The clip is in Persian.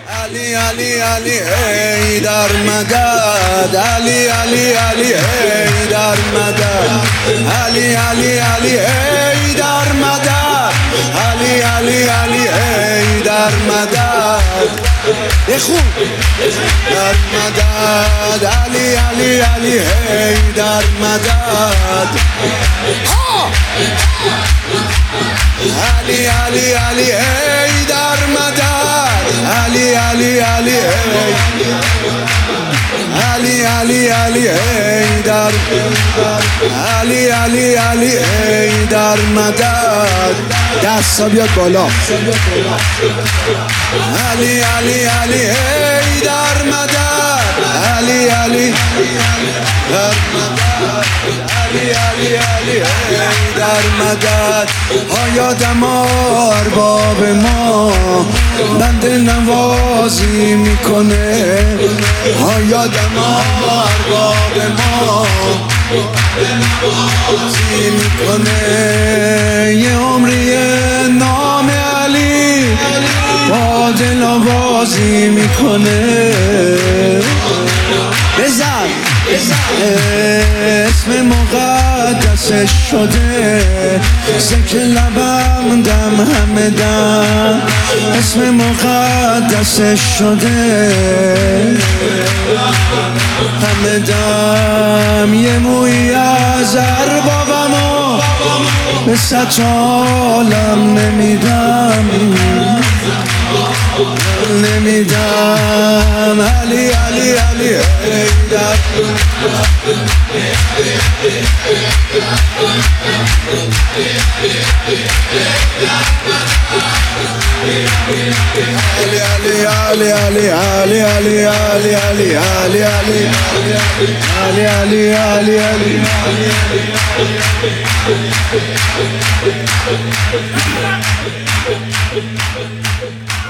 علی علی علی ای در مدد، علی علی علی ای در مدد، علی علی علی ای در مدد، علی علی علی ای در مدد، بخون در مدد، علی علی علی ای در مدد، علی علی علی ای در مدد، علی علی علی ای، علی علی علی ای در، علی علی علی ای در مدد. دستا بیاد بالا. علی علی علی ای در مدد، علی علی در مدد، علی علی علی ای در مدد. آیا دمار باب ما بند نوازی میکنه؟ آیا دمار باب ما نوازی میکنه؟ یه عمری نام علی با دل آوازی میکنه. بزن اسم مقدسش شده ذکر لبم دم همه دم، اسم مقدسش شده همه دم. یه مویی از اربابمو به 100 عالم نمیدم، نمیدم. علی علی علی ای در، علی علی علی علی علی علی علی علی علی علی علی علی